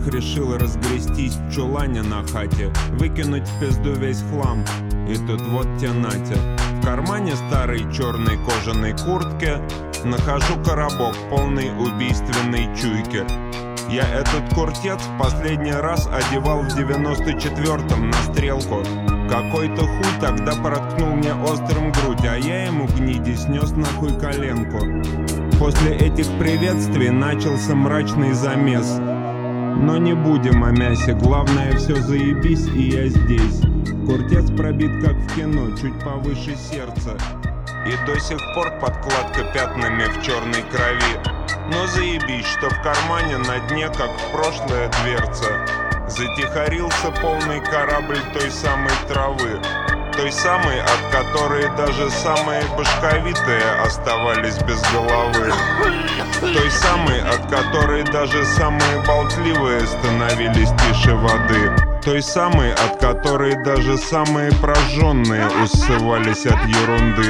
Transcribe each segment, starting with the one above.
решил разгрестись в чулане на хате, выкинуть в пизду весь хлам. И тут вот те нате. В кармане старой черной кожаной куртки нахожу коробок, полный убийственной чуйки. Я этот куртец в последний раз одевал в 94-м на стрелку. Какой-то хуй тогда проткнул мне острым грудь, а я ему, гниди, снес нахуй коленку. После этих приветствий начался мрачный замес. Но не будем о мясе, главное все заебись, и я здесь. Куртец пробит как в кино, чуть повыше сердца. И до сих пор подкладка пятнами в черной крови. Но заебись, что в кармане на дне, как в прошлое, дверца. Затихарился полный корабль той самой травы, той самой, от которой даже самые башковитые оставались без головы, той самой, от которой даже самые болтливые становились тише воды, той самой, от которой даже самые прожженные усывались от ерунды.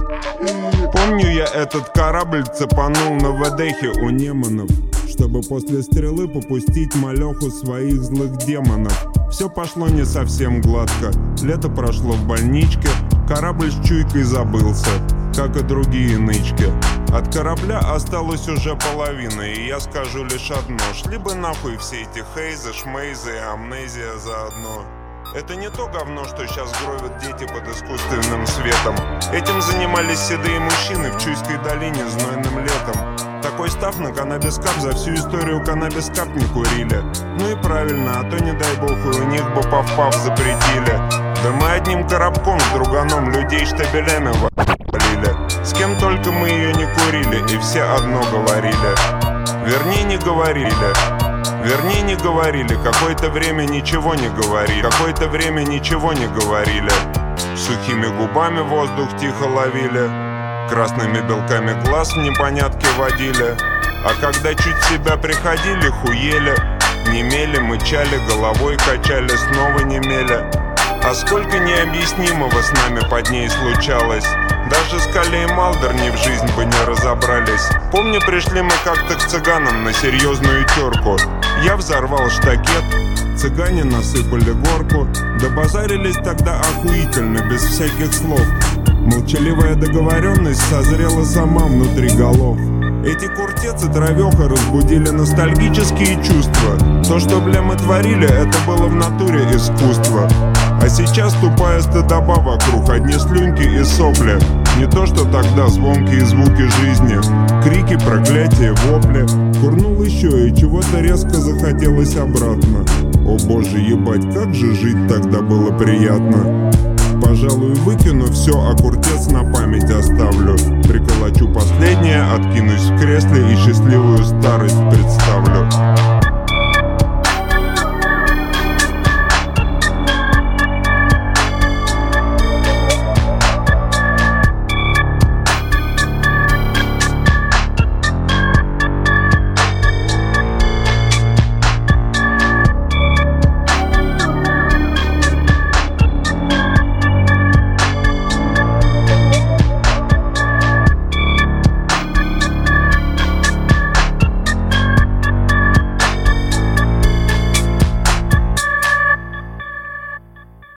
Помню, я этот корабль цепанул на ВДХе у Неманов, чтобы после стрелы попустить малеху своих злых демонов. Все пошло не совсем гладко, лето прошло в больничке, корабль с чуйкой забылся, как и другие нычки. От корабля осталась уже половина, и я скажу лишь одно: шли бы нахуй все эти хейзы, шмейзы и амнезия заодно. Это не то говно, что сейчас гровят дети под искусственным светом. Этим занимались седые мужчины в Чуйской долине знойным летом. Такой став на каннабис-кап за всю историю каннабис-кап не курили. Ну и правильно, а то не дай бог и у них бы пав-пав запретили. Да мы одним коробком с друганом людей штабелями валили. С кем только мы ее не курили, и все одно говорили. Вернее, не говорили. Вернее, не говорили, какое-то время ничего не говорили, какое-то время ничего не говорили. Сухими губами воздух тихо ловили, красными белками глаз в непонятке водили. А когда чуть в себя приходили, хуели, немели, мычали, головой качали, снова немели. А сколько необъяснимого с нами под ней случалось. Даже Скалли и Малдер ни в жизнь бы не разобрались. Помню, пришли мы как-то к цыганам на серьезную терку. Я взорвал штакет, цыгане насыпали горку. Добазарились тогда охуительно, без всяких слов. Молчаливая договоренность созрела сама внутри голов. Эти куртец и травёха разбудили ностальгические чувства. То, что, бля, мы творили, это было в натуре искусство. А сейчас тупая стыдоба вокруг, одни слюнки и сопли. Не то, что тогда звонкие звуки жизни, крики, проклятия, вопли. Курнул еще, и чего-то резко захотелось обратно. О боже, ебать, как же жить тогда было приятно. Пожалуй, выкину все, а куртец на память оставлю. Приколочу последнее, откину